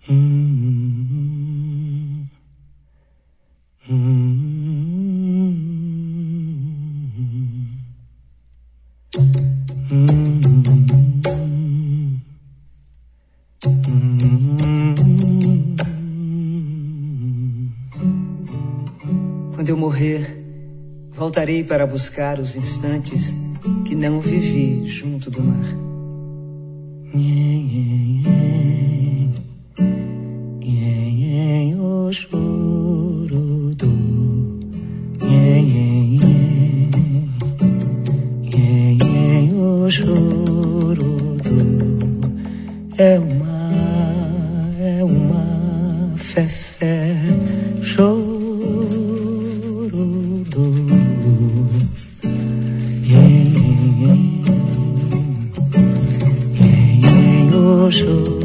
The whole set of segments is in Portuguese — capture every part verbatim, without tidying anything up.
Hum, hum, hum, hum. Quando eu morrer, voltarei para buscar os instantes que não vivi junto do mar. O choro do o choro do é uma é uma fé choro do o choro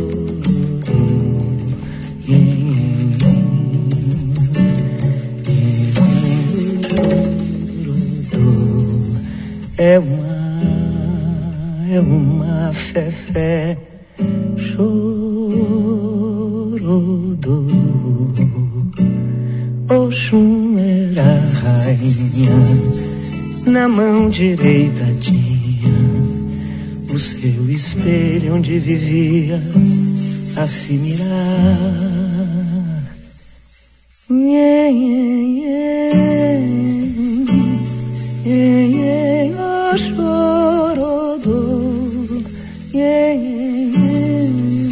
é uma, é uma fé, fé, choro do Oxum era a rainha, na mão direita tinha o seu espelho onde vivia a se mirar. Nhê, nhê, nhê, nhê, nhê, o choro do nhê, nhê,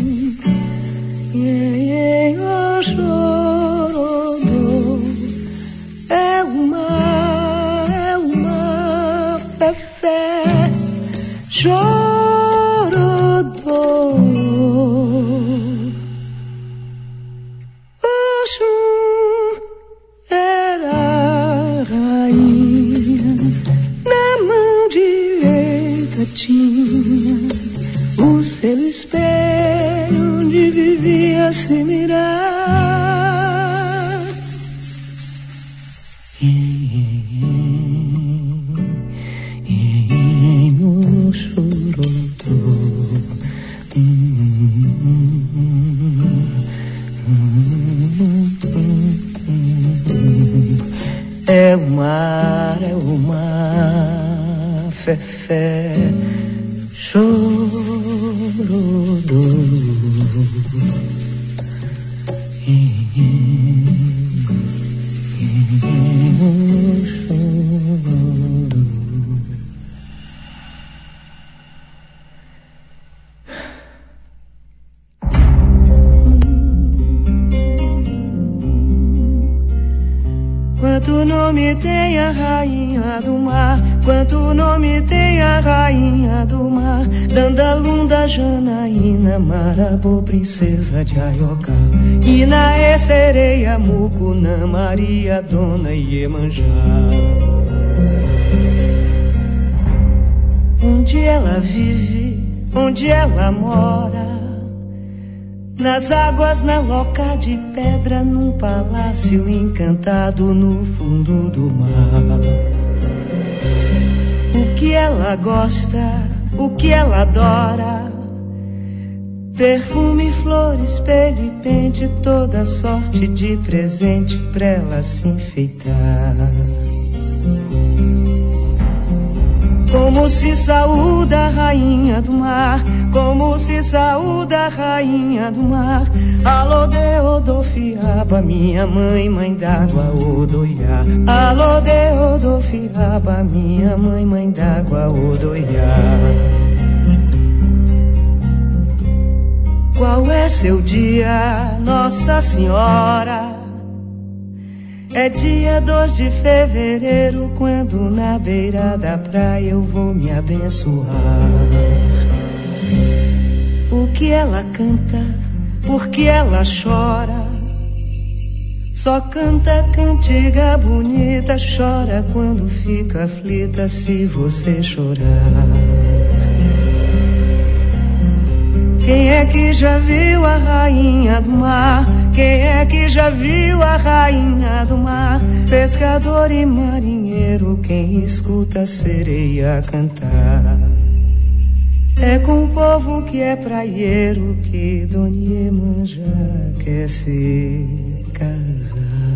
nhê, nhê, o choro do é uma, é uma fé, fé, choro do Oxum era a rainha, na mão direita tinha o seu espelho onde vivia a se mirar. E no choro do é o mar, é o mar, fé, fé, choro do Quanto nome tem a rainha do mar, quanto nome tem a rainha do mar, Dandalunda, Janaína, Marabô, princesa de Ayocá, Inaê, Sereia, Mucunã, Maria, Dona Iemanjá. Onde ela vive, onde ela mora, nas águas, na loca de pedra, num palácio encantado no fundo do mar. O que ela gosta, o que ela adora, perfume, flores, espelho e pente, toda sorte de presente pra ela se enfeitar. Como se saúda a rainha do mar, como se saúda a rainha do mar. Alô, de Odofiaba, minha mãe, mãe d'água, Odoiá. Alô, de Odofiaba, minha mãe, mãe d'água, Odoiá. Qual é seu dia, Nossa Senhora? É dia dois de fevereiro, quando na beira da praia eu vou me abençoar. O que ela canta, por que ela chora? Só canta cantiga bonita, chora quando fica aflita se você chorar. Quem é que já viu a rainha do mar? Quem é que já viu a rainha do mar? Pescador e marinheiro, quem escuta a sereia cantar. É com o povo que é praieiro que Dona Iemanjá quer se casar.